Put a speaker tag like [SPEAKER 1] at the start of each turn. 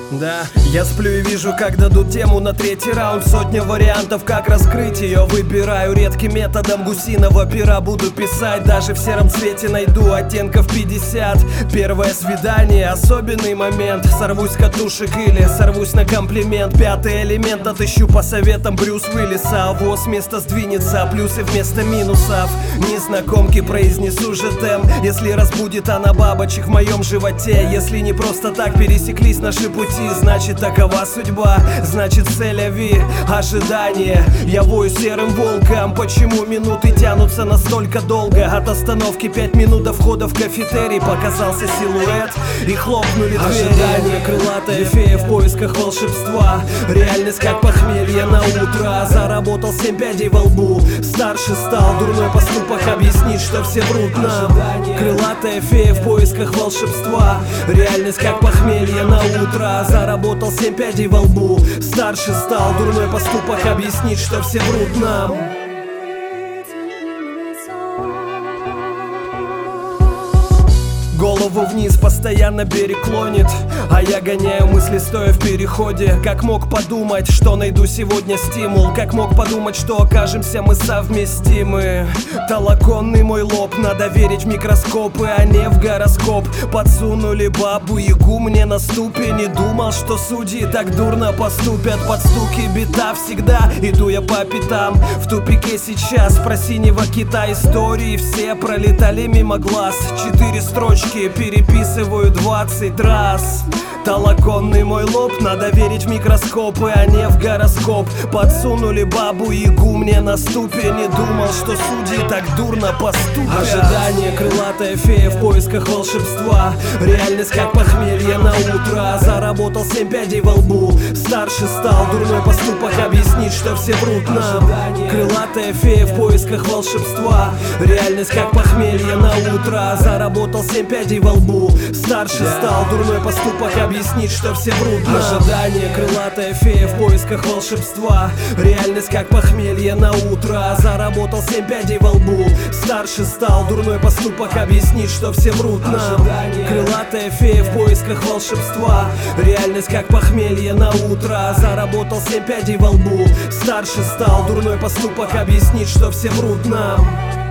[SPEAKER 1] Да, я сплю и вижу, как дадут тему на третий раунд. Сотня вариантов, как раскрыть ее. Выбираю редким методом гусиного пера. Буду писать, даже в сером цвете найду оттенков 50. Первое свидание, особенный момент. Сорвусь с катушек или сорвусь на комплимент. Пятый элемент отыщу по советам Брюс Уиллиса. Авось с места сдвинется, плюсы вместо минусов. Незнакомки произнесу же тем. Если разбудит она бабочек в моем животе. Если не просто так пересеклись наши пути, значит такова судьба, значит сель-ля-ви, ожидание. Я вою серым волком, почему минуты тянутся настолько долго? От остановки 5 минут до входа в кафетерий показался силуэт и хлопнули двери. Ожидание, крылатая фея в поисках волшебства. Реальность как похмелье на утро. Заработал 7 пядей во лбу, старше стал, дурной поступок объяснить, что все врут нам. Крылатая фея в поисках волшебства. Реальность как похмелье на утро. Заработал 7 пядей во лбу, старше стал, дурной поступок объяснить, что все врут нам. Голову вниз постоянно берег клонит, а я гоняю мысли, стоя в переходе. Как мог подумать, что найду сегодня стимул? Как мог подумать, что окажемся мы совместимы? Толоконный мой лоб, надо верить в микроскопы, а не в гороскоп. Подсунули бабу-ягу мне на ступе. Не думал, что судьи так дурно поступят. Под стуки бита всегда иду я по пятам. В тупике сейчас про синего кита. Истории все пролетали мимо глаз. 4 строчки переписываю 20 раз. Толоконный мой лоб, надо верить в микроскопы, а не в гороскоп. Подсунули бабу-ягу мне на ступе. Не думал, что судьи так дурно поступят. Ожидание, крылатая фея в поисках волшебства. Реальность как похмелье на утро. Заработал 7 пядей во лбу, старше стал, дурной поступок объяснить, что все врут нам. Крылатая фея в поисках волшебства. Реальность как похмелье на утро. Заработал 7 пядей во лбу, старше стал, дурной поступок объяснить, что все врут нам. Ожидание, крылатая фея в поисках волшебства. Реальность как похмелье на утро. Заработал 7 пядей во лбу, старше стал, дурной поступок объяснить, что все врут нам. Крылатая фея в поисках волшебства. Реальность как похмелье на утро. Заработал 7 пядей во лбу, старше стал, дурной поступок объяснить, что все врут нам.